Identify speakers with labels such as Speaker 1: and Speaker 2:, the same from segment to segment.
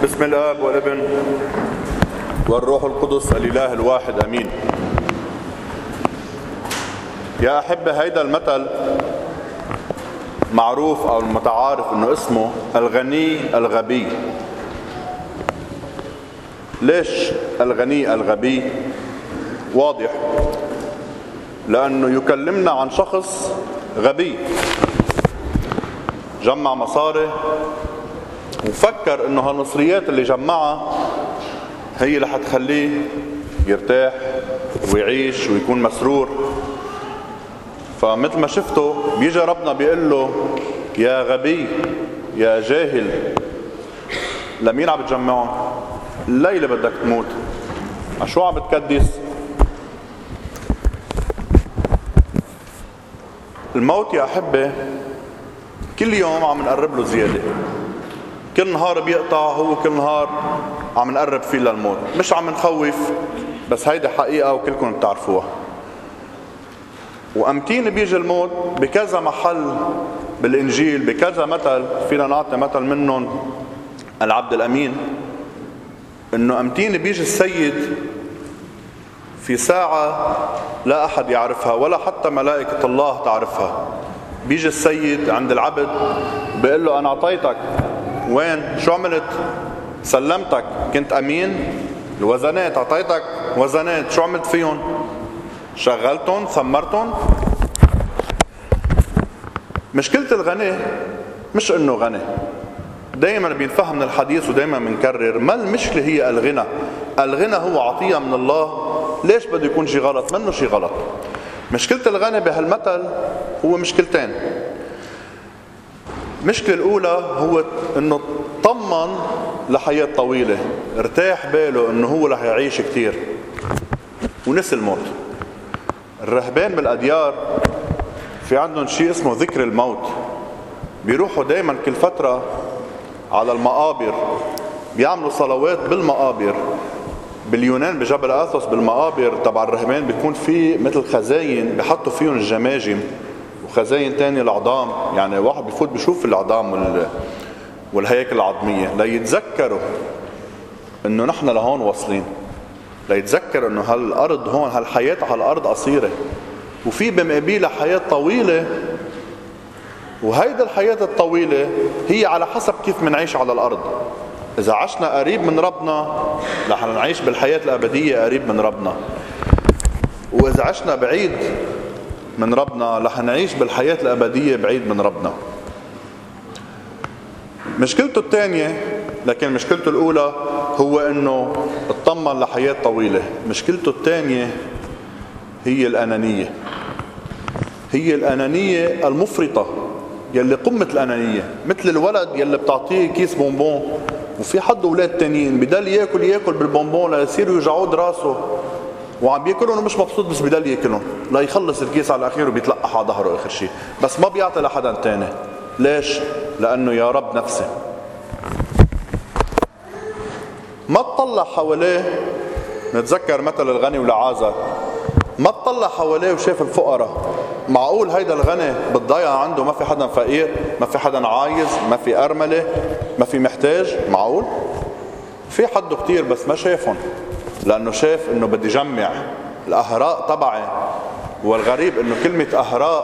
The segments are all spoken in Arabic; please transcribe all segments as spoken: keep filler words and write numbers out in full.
Speaker 1: بسم الآب والابن والروح القدس الإله الواحد أمين. يا أحبة، هيدا المثل معروف أو المتعارف إنه اسمه الغني الغبي. ليش الغني الغبي؟ واضح، لأنه يكلمنا عن شخص غبي جمع مصاري وفكر إنه هالمصريات اللي جمعها هي اللي حتخليه يرتاح ويعيش ويكون مسرور. فمثل ما شفتوا بيجي ربنا بيقول له يا غبي يا جاهل، لمين عم بتجمعهم؟ الليلة بدك تموت، عشو عم بتكدس؟ الموت يا أحبة كل يوم عم نقرب له زيادة، كل نهار بيقطع، هو كل نهار عم نقرب فيه للموت. مش عم نخوف، بس هيدا حقيقة وكلكم بتعرفوها. وأمتين بيجي الموت بكذا محل بالإنجيل، بكذا مثل. فينا نعطي مثل منهم العبد الأمين، إنه أمتين بيجي السيد في ساعة لا أحد يعرفها ولا حتى ملائكة الله تعرفها. بيجي السيد عند العبد بيقول له أنا أعطيتك، وين؟ شو عملت؟ سلمتك، كنت أمين. الوزنات أعطيتك وزنات، شو عملت فيهم؟ شغلتهم، ثمرتهم. مشكلة الغني مش إنه غني، دايما بينفهم من الحديث ودايما بنكرر، ما المشكلة هي الغنى. الغنى هو عطية من الله، ليش بده يكون شي غلط؟ منه شي غلط. مشكلة الغني بهالمثل هو مشكلتين. المشكلة الأولى هو إنه طمن لحياة طويلة، ارتاح باله إنه هو رح يعيش كتير ونسي الموت. الرهبان بالأديار في عندهم شيء اسمه ذكر الموت، بيروحوا دايما كل فترة على المقابر، بيعملوا صلوات بالمقابر. باليونان بجبل آثوس بالمقابر تبع الرهبان بيكون في مثل خزاين بيحطوا فيهم الجماجم، وخزاين تاني العظام. يعني واحد بيفوت بيشوف العظام والهياكل العظمية ليتذكروا انه نحن لهون واصلين، ليتذكروا انه هالارض هون، هالحياة على الارض قصيرة وفي بمقابلها حياة طويلة. وهيدا الحياة الطويلة هي على حسب كيف منعيش على الارض. اذا عشنا قريب من ربنا رح نعيش بالحياة الابدية قريب من ربنا، واذا عشنا بعيد من ربنا رح نعيش بالحياة الابدية بعيد من ربنا. مشكلته الثانية، لكن مشكلته الاولى هو انه اطمن لحياة طويلة. مشكلته الثانية هي الانانية، هي الانانية المفرطة يلي قمة الانانية. مثل الولد يلي بتعطيه كيس بونبون وفي حد اولاد تانيين بدل ياكل ياكل بالبونبون ليصيروا يوجعوا دراسه، وعم بياكلهم ومش مبسوط بس بدل ياكلهم ليخلص الكيس على الاخير وبيتلقح على ظهره اخر شيء، بس ما بيعطي لحدا تاني. ليش؟ لانه يا رب نفسه. ما تطلع حواليه، نتذكر مثل الغني والعازر، ما تطلع حواليه وشاف الفقراء. معقول هيدا الغني بالضيعة عنده ما في حدا فقير، ما في حدا عايز، ما في أرملة، ما في محتاج؟ معقول؟ في حده كتير بس ما شافهم، لأنه شاف إنه بدي جمع الأهراء تبعي. والغريب إنه كلمة أهراء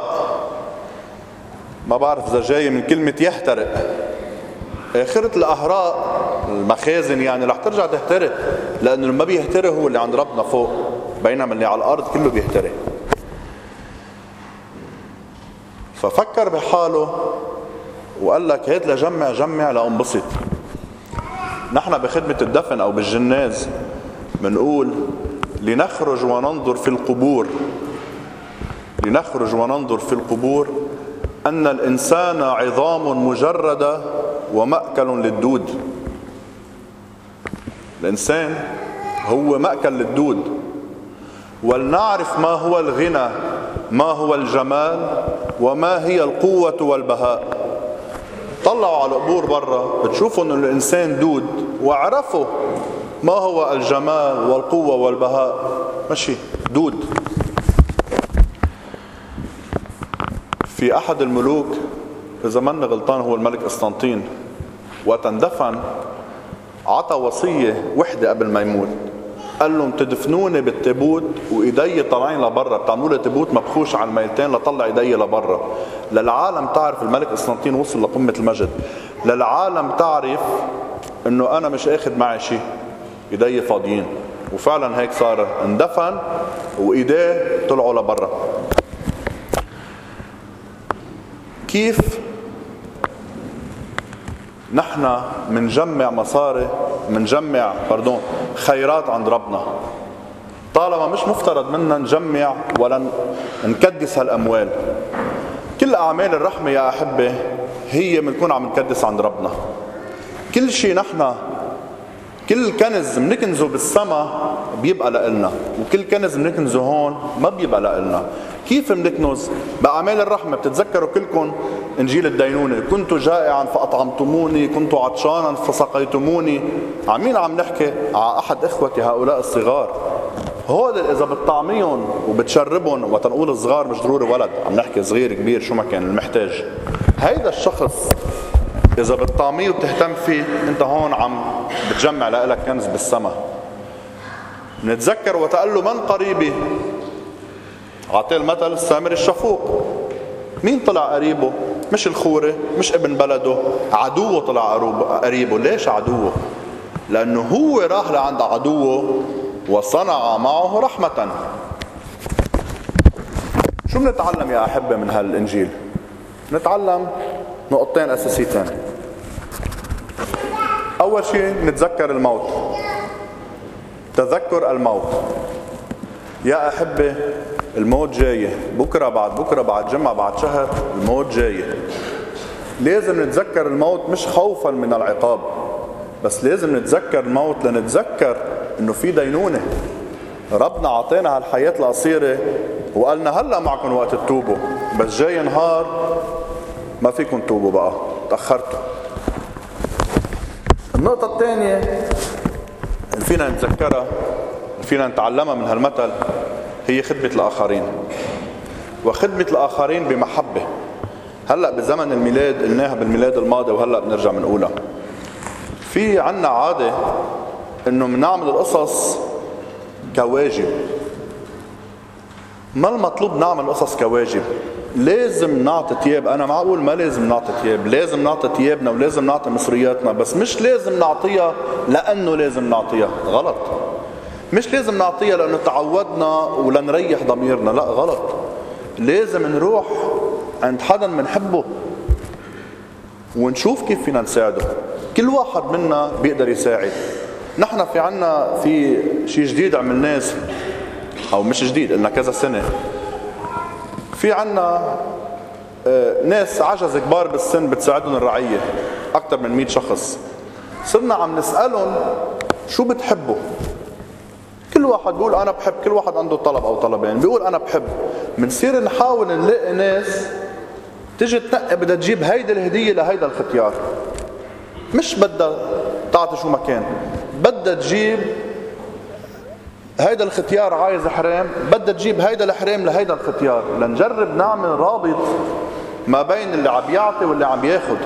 Speaker 1: ما بعرف إذا جاي من كلمة يحترق. آخرة الأهراء المخازن يعني رح ترجع تحترق، لأنه ما بيحترق هو اللي عند ربنا فوق، بينما اللي على الأرض كله بيحترق. ففكر بحاله وقال لك هيت لجمع جمع لأنبسط. نحن بخدمة الدفن أو بالجناز منقول لنخرج وننظر في القبور، لنخرج وننظر في القبور أن الإنسان عظام مجردة ومأكل للدود. الإنسان هو مأكل للدود. ولنعرف ما هو الغنى، ما هو الجمال، وما هي القوة والبهاء. طلعوا على القبور برا بتشوفوا أن الإنسان دود، واعرفوا ما هو الجمال والقوة والبهاء. ماشي دود. في أحد الملوك إذا ما غلطان هو الملك قسطنطين، وقت اندفن عطى وصية وحدة قبل ما يموت، قال لهم تدفنوني بالتابوت وايدي طالعين لبرا، بتعملوا لي تابوت مبخوش على الميلتين لطلع ايدي لبرا، للعالم تعرف الملك قسطنطين وصل لقمة المجد، للعالم تعرف انه انا مش اخذ معي شيء، ايدي فاضيين. وفعلا هيك صار، اندفن وايديه طلعوا لبرا. كيف نحن منجمع مصاري منجمع باردون خيرات عند ربنا، طالما مش مفترض منا نجمع ولا نكدس هالاموال. كل اعمال الرحمه يا احبه هي بنكون عم نكدس عند ربنا. كل شيء نحن، كل كنز بنكنزه بالسما بيبقى لإلنا، وكل كنز بنكنزه هون ما بيبقى لإلنا. كيف بنكنز؟ بأعمال الرحمة. بتتذكروا كلكم إنجيل الدينونة، كنت جائعا فأطعمتموني، كنت عطشانا فسقيتموني. عن مين عم نحكي؟ على أحد إخوتي هؤلاء الصغار. هول إذا بتطعميهم وبتشربهم، وتنقول صغار مش ضروري ولد، عم نحكي صغير كبير شو ما كان المحتاج، هيدا الشخص إذا بتطعميه وبتهتم فيه، أنت هون عم بتجمع لك كنز بالسماء. نتذكر وتقال له من قريبي، عطيه المثل السامر الشفوق. مين طلع قريبه؟ مش الخورة، مش ابن بلده، عدوه طلع قريبه. ليش عدوه؟ لأنه هو راح لعند عدوه وصنع معه رحمة. شو بنتعلم يا أحبة من هالإنجيل؟ نتعلم نقطتين أساسيتين. أول شيء نتذكر الموت، تذكر الموت. يا أحبة الموت جاي، بكرة بعد بكرة بعد جمعة بعد شهر الموت جاي. لازم نتذكر الموت مش خوفا من العقاب، بس لازم نتذكر الموت لنتذكر انه في دينونة. ربنا عطينا هالحياة القصيرة وقالنا هلا معكم وقت تتوبوا، بس جاي نهار ما فيكم توبوا بقى، تأخرتوا. النقطة الثانية فينا نتذكرها، فينا نتعلمها من هالمثل، هي خدمة الآخرين. وخدمة الآخرين بمحبة. هلأ بزمن الميلاد قلناها بالميلاد الماضي وهلأ بنرجع بنقولها. في عنا عادة انه بنعمل القصص كواجب. ما المطلوب نعمل قصص كواجب؟ لازم نعطي تياب. انا معقول ما لازم نعطي تياب، لازم نعطي تيابنا ولازم نعطي مصرياتنا، بس مش لازم نعطيها لانه لازم نعطيها. غلط. مش لازم نعطيها لانه تعودنا ولنريح ضميرنا، لا غلط. لازم نروح عند حدا منحبه ونشوف كيف فينا نساعده. كل واحد منا بيقدر يساعد. نحن في عنا في شيء جديد عملناه، او مش جديد، قلنا كذا سنة. في عنا ناس عجز كبار بالسن بتساعدهم الرعية، اكثر من مئة شخص. صرنا عم نسألهم شو بتحبوا؟ كل واحد بيقول انا بحب، كل واحد عنده طلب او طلبين، بيقول انا بحب. بنصير نحاول نلاقي ناس تجي تنقي بدها تجيب هيدا الهدية لهيدا الختيار، مش بدها تعطي شو ما كان، بدها تجيب هيدا الختيار عايز حرام، بدها تجيب هيدا الحرام لهيدا الختيار، لنجرب نعمل رابط ما بين اللي عم يعطي واللي عم ياخد.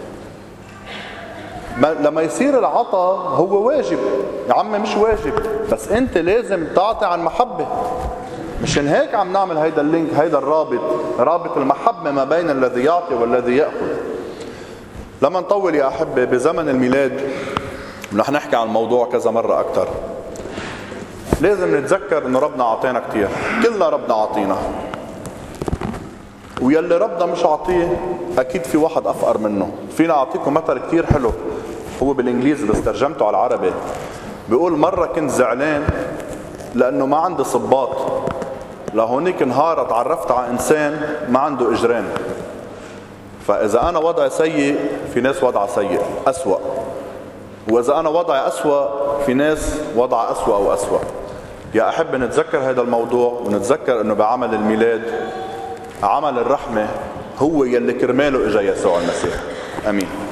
Speaker 1: لما يصير العطاء هو واجب، يا عمي مش واجب، بس انت لازم تعطي عن محبة. مشان هيك عم نعمل هيدا اللينك، هيدا الرابط، رابط المحبة ما بين الذي يعطي والذي يأخذ. لما نطول يا أحبة بزمن الميلاد، ورح نحكي عن الموضوع كذا مرة أكتر، لازم نتذكر إنه ربنا عطينا كتير. كلنا ربنا عطينا، ويلي ربنا مش عطيه أكيد في واحد أفقر منه. فينا أعطيكم مثل كتير حلو، هو بالإنجليزي بس ترجمته على العربي. بيقول مرة كنت زعلان لأنه ما عندي صباط، لهونيك نهار تعرفت على إنسان ما عنده إجرين. فإذا أنا وضعي سيء في ناس وضعها سيء أسوأ، وإذا أنا وضعي أسوأ في ناس وضعها أسوأ أو أسوأ. يا أحب نتذكر هذا الموضوع، ونتذكر أنه بعمل الميلاد عمل الرحمة هو يلي كرماله إجا يسوع المسيح. أمين.